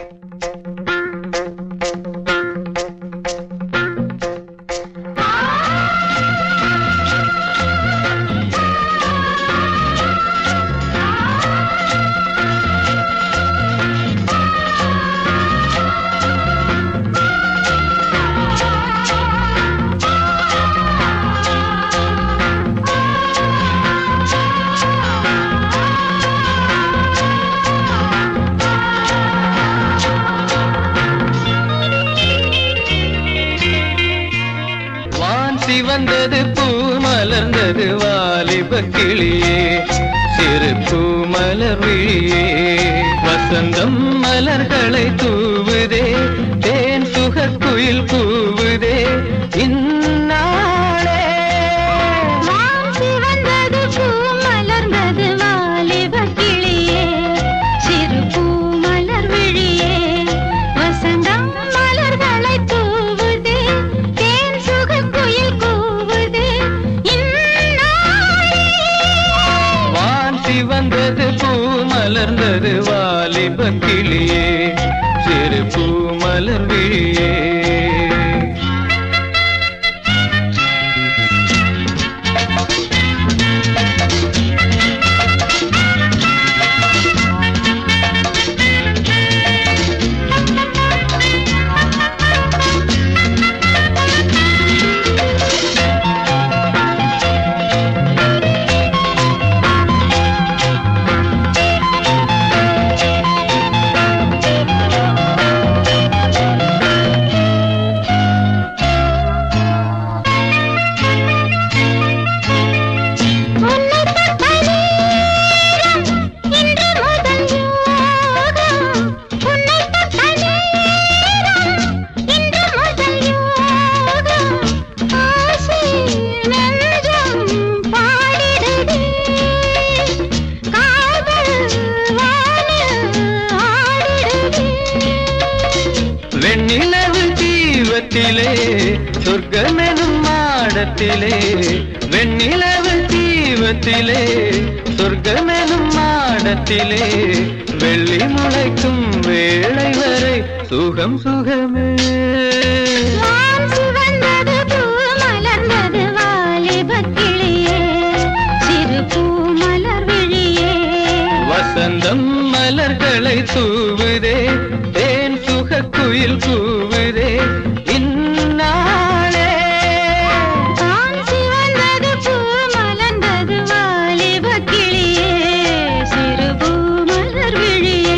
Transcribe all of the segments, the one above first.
வந்தது பூ மலர்ந்தது வாலிப கிளியே சிறு பூ மலர் விழியே வசந்தம் மலர்களை தூவுதே தேன் சுகக் குயில் கூவுதே இந்நாளே வந்தது பூ மலர்ந்தது வாலிப கிளியே சிறு பூ மலர் விழியே வசந்தம் மலர்களை தூவுதே தேன் சுகக் குயில் வந்தது பூ மலர்ந்தது வாலிப கிளியே சிறு பூ மலர் விழியே வெண்ணிலவு தீவத்திலே சொர்க்கமெனும் மாடத்திலே வெண்ணிலவு தீவத்திலே சொர்க்கமெனும் மாடத்திலே வெள்ளி முளைக்கும் வேளை வரை சுகம் சுகமே வந்தது பூ மலர்ந்தது வாலிப கிளியே சிறு பூ மலர் விழியே வசந்தம் மலர்களை தூவுதே தேன் சுகக் குயில் கூவுதே இந்நாளே வந்தது பூ மலர்ந்தது வாலிப கிளியே சிறு பூ மலர் விழியே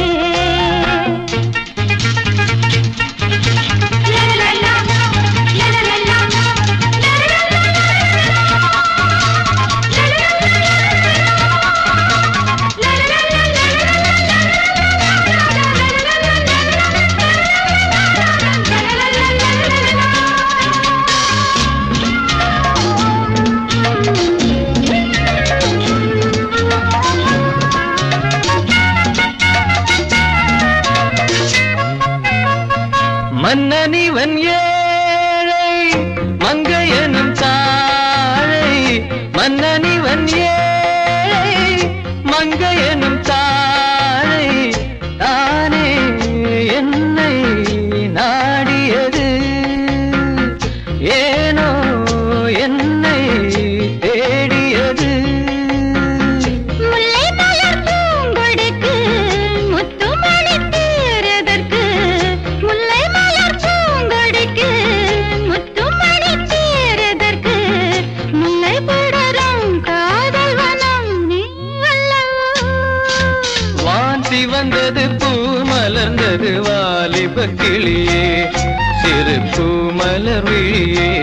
மன்னனிவன் ஏழை மங்கையனும் தாழை மன்னனிவன் ஏழை மங்கையனும் தாழை தானே என்னை நாடியது ஏனோ என்னை தேடியது முல்லை மலர் பூங்கொடிக்கு முத்துமணி தேரதற்கு முல்லை மலர் பூங்கொடிக்கு முத்துமணி தேரதற்கு முல்லை படரும் காதல் வனம் நீ அல்லவோ வாந்தி வந்தது பூ மலர்ந்தது வாலிப கிளியே சிறு பூ மலர் விழியே